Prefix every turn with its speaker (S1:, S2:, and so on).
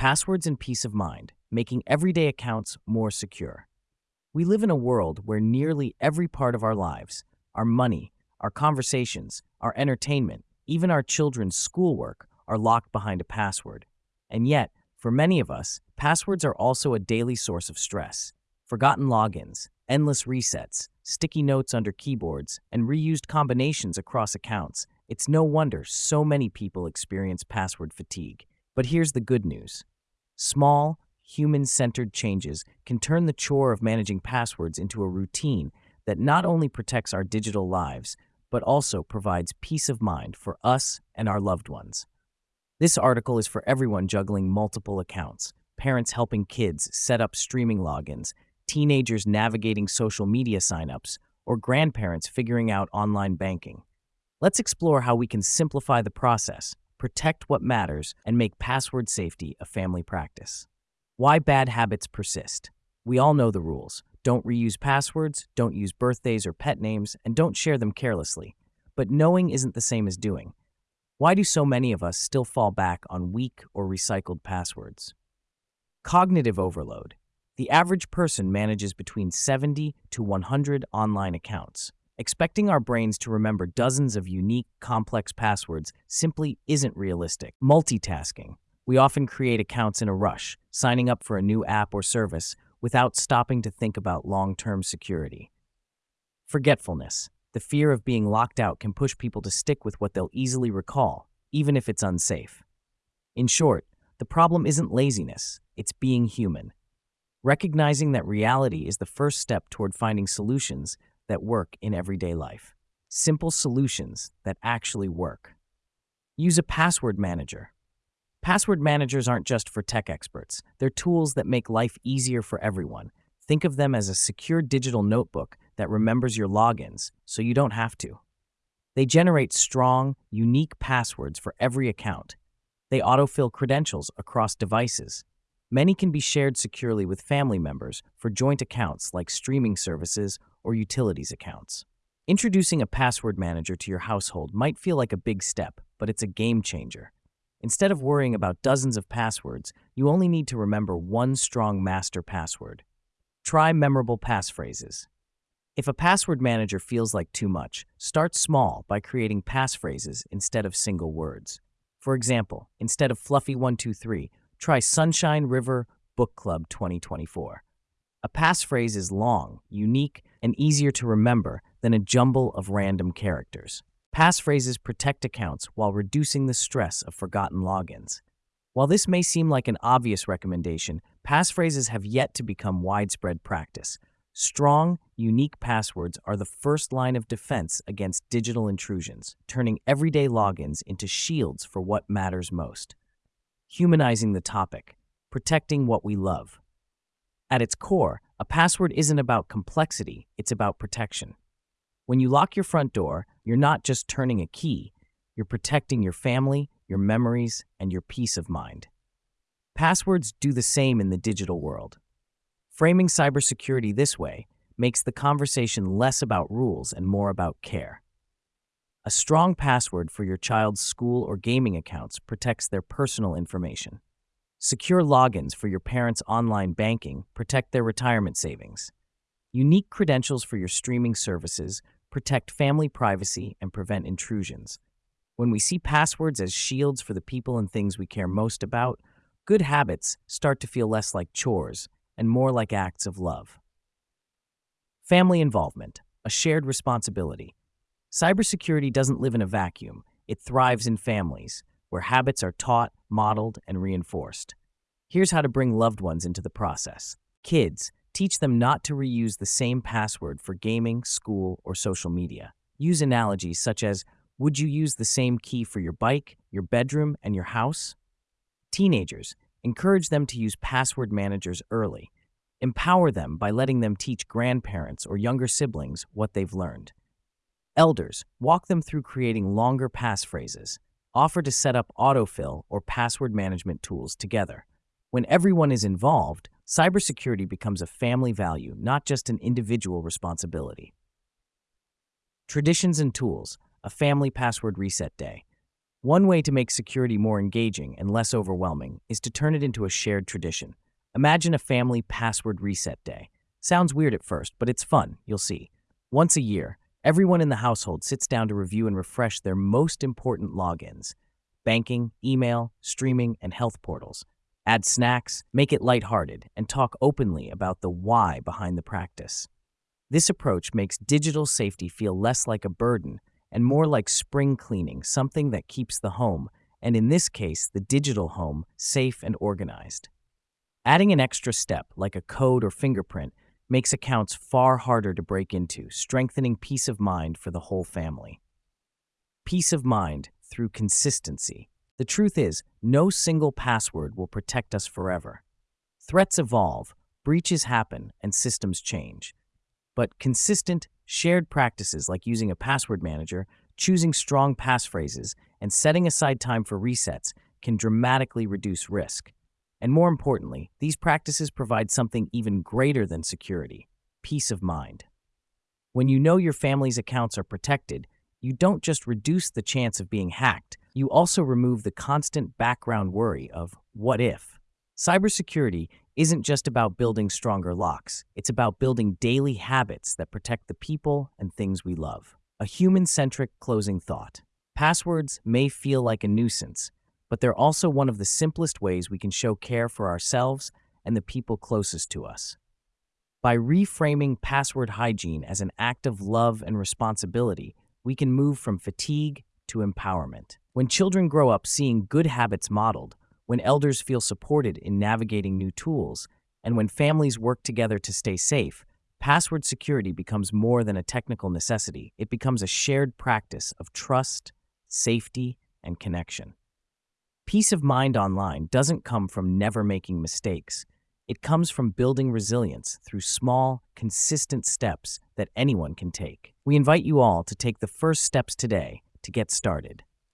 S1: passwords and peace of mind, making everyday accounts more secure. We live in a world where nearly every part of our lives, our money, our conversations, our entertainment, even our children's schoolwork, are locked behind a password. And yet, for many of us, passwords are also a daily source of stress. Forgotten logins, endless resets, sticky notes under keyboards, and reused combinations across accounts. It's no wonder so many people experience password fatigue. But here's the good news. Small, human-centered changes can turn the chore of managing passwords into a routine that not only protects our digital lives, but also provides peace of mind for us and our loved ones. This article is for everyone juggling multiple accounts, parents helping kids set up streaming logins, teenagers navigating social media signups, or grandparents figuring out online banking. Let's explore how we can simplify the process, protect what matters, and make password safety a family practice. Why bad habits persist. We all know the rules. Don't reuse passwords, don't use birthdays or pet names, and don't share them carelessly. But knowing isn't the same as doing. Why do so many of us still fall back on weak or recycled passwords? Cognitive overload. The average person manages between 70 to 100 online accounts. Expecting our brains to remember dozens of unique, complex passwords simply isn't realistic. Multitasking. We often create accounts in a rush, signing up for a new app or service without stopping to think about long-term security. Forgetfulness. The fear of being locked out can push people to stick with what they'll easily recall, even if it's unsafe. In short, the problem isn't laziness, it's being human. Recognizing that reality is the first step toward finding solutions that work in everyday life. Simple solutions that actually work. Use a password manager. Password managers aren't just for tech experts. They're tools that make life easier for everyone. Think of them as a secure digital notebook that remembers your logins so you don't have to. They generate strong, unique passwords for every account. They autofill credentials across devices. Many can be shared securely with family members for joint accounts like streaming services or utilities accounts. Introducing a password manager to your household might feel like a big step, but it's a game changer. Instead of worrying about dozens of passwords, you only need to remember one strong master password. Try memorable passphrases. If a password manager feels like too much, start small by creating passphrases instead of single words. For example, instead of fluffy 123, try Sunshine River Book Club 2024. A passphrase is long, unique, and easier to remember than a jumble of random characters. Passphrases protect accounts while reducing the stress of forgotten logins. While this may seem like an obvious recommendation, passphrases have yet to become widespread practice. Strong, unique passwords are the first line of defense against digital intrusions, turning everyday logins into shields for what matters most. Humanizing the topic, protecting what we love. At its core, a password isn't about complexity, it's about protection. When you lock your front door, you're not just turning a key, you're protecting your family, your memories, and your peace of mind. Passwords do the same in the digital world. Framing cybersecurity this way makes the conversation less about rules and more about care. A strong password for your child's school or gaming accounts protects their personal information. Secure logins for your parents' online banking protect their retirement savings. Unique credentials for your streaming services protect family privacy and prevent intrusions. When we see passwords as shields for the people and things we care most about, good habits start to feel less like chores and more like acts of love. Family involvement, a shared responsibility. Cybersecurity doesn't live in a vacuum. It thrives in families, where habits are taught, modeled, and reinforced. Here's how to bring loved ones into the process. Kids, teach them not to reuse the same password for gaming, school, or social media. Use analogies such as, would you use the same key for your bike, your bedroom, and your house? Teenagers, encourage them to use password managers early. Empower them by letting them teach grandparents or younger siblings what they've learned. Elders, walk them through creating longer passphrases. Offer to set up autofill or password management tools together. When everyone is involved, cybersecurity becomes a family value, not just an individual responsibility. Traditions and tools, a family password reset day. One way to make security more engaging and less overwhelming is to turn it into a shared tradition. Imagine a family password reset day. Sounds weird at first, but it's fun, you'll see. Once a year, everyone in the household sits down to review and refresh their most important logins: banking, email, streaming, and health portals. Add snacks, make it lighthearted, and talk openly about the why behind the practice. This approach makes digital safety feel less like a burden and more like spring cleaning, something that keeps the home, and in this case, the digital home, safe and organized. Adding an extra step, like a code or fingerprint, makes accounts far harder to break into, strengthening peace of mind for the whole family. Peace of mind through consistency. The truth is, no single password will protect us forever. Threats evolve, breaches happen, and systems change. But consistent, shared practices like using a password manager, choosing strong passphrases, and setting aside time for resets can dramatically reduce risk. And more importantly, these practices provide something even greater than security: peace of mind. When you know your family's accounts are protected, you don't just reduce the chance of being hacked, you also remove the constant background worry of what if. Cybersecurity isn't just about building stronger locks, it's about building daily habits that protect the people and things we love. A human-centric closing thought. Passwords may feel like a nuisance, but they're also one of the simplest ways we can show care for ourselves and the people closest to us. By reframing password hygiene as an act of love and responsibility, we can move from fatigue to empowerment. When children grow up seeing good habits modeled, when elders feel supported in navigating new tools, and when families work together to stay safe, password security becomes more than a technical necessity. It becomes a shared practice of trust, safety, and connection. Peace of mind online doesn't come from never making mistakes. It comes from building resilience through small, consistent steps that anyone can take. We invite you all to take the first steps today to get started.